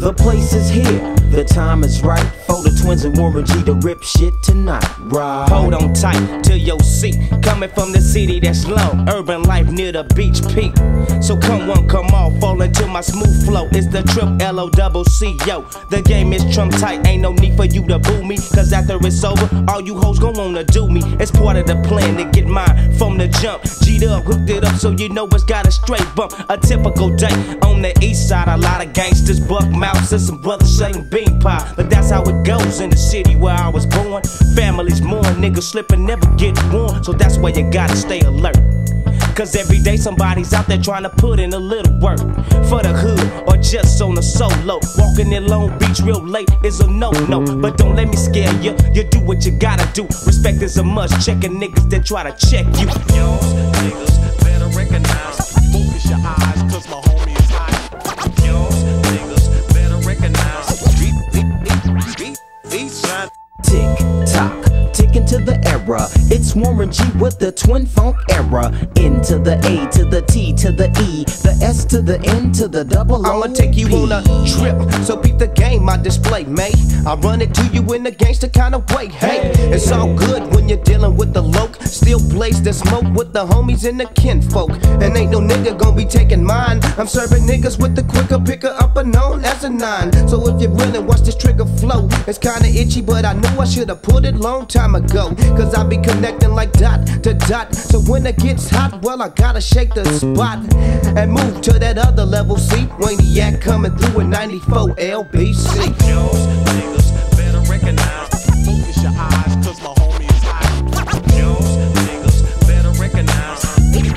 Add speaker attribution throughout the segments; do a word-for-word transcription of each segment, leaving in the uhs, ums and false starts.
Speaker 1: The place is here, the time is right for the twins and Warren G to rip shit tonight, right?
Speaker 2: Hold on tight to your seat, coming from the city that's low, urban life near the beach peak. So come one, come all, fall into my smooth flow. It's the trip L O double C, yo. The game is trump tight, ain't no need for you to boo me, cause after it's over, all you hoes gon' wanna do me. It's part of the plan to get mine from the jump. G'd up, hooked it up so you know it's got a straight bump. A typical day on the east side, a lot of gangsters, buck mouths, and some brothers saying bean pie. But that's how it goes in the city where I was born. Families mourn, niggas slip and never get warm. So that's why you gotta stay alert, cause every day somebody's out there trying to put in a little work for the hood or just on the solo. Walking in Long Beach real late is a no-no, but don't let me scare you. You do what you gotta do. Respect is a must. Checking niggas that try to check you.
Speaker 3: Yo, niggas better recognize. Focus your eyes, cause my homie is high. Yo, niggas better recognize. Beat, beat, beat, beat, beat, shine.
Speaker 1: Tick tock, tick into the era. It's Warren G with the twin funk era. Into the A to the T to the E, the S to the N to the double O.
Speaker 2: I'ma take you on a trip, so beat the game I display, mate. I run it to you in the gangster kind of way. Hey, it's all good when you're dealing with the loc. Still blaze the smoke with the homies and the kinfolk. And ain't no nigga gonna be taking mine. I'm serving niggas with the quicker picker upper known as a nine. So if you really watch this trigger flow, it's kinda itchy, but I knew I should've put it long time ago. Cause I be connecting like dot to dot. So when it gets hot, well I gotta shake the spot and move to that other level. See, Waniac coming through in ninety-four L B C.
Speaker 3: Yo, niggas better recognize. Focus your eyes, cause my homie is high. Yo, niggas better recognize.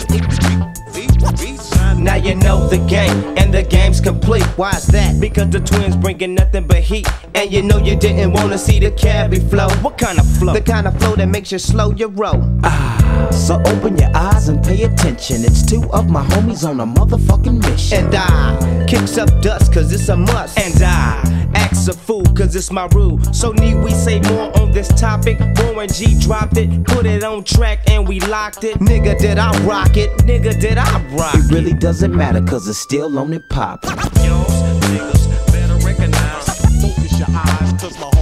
Speaker 3: Beat, beat, beat, shine.
Speaker 2: Now you know the game, and the game's complete. Why is that? Because the twins bringing nothing but heat. And you know you didn't wanna see the cabbie flow. What kind of flow? The kind of flow that makes you slow your roll.
Speaker 1: Ah, so open your eyes and pay attention. It's two of my homies on a motherfucking mission.
Speaker 2: And I kicks up dust cause it's a must. And I acts a fool cause it's my rule. So need we say more on this topic? Warren G dropped it, put it on track and we locked it. Nigga, did I rock it? Nigga, did I rock it?
Speaker 1: It really doesn't matter cause it's still on it pop.
Speaker 3: Yo, niggas better recognize. Focus your eyes, cause my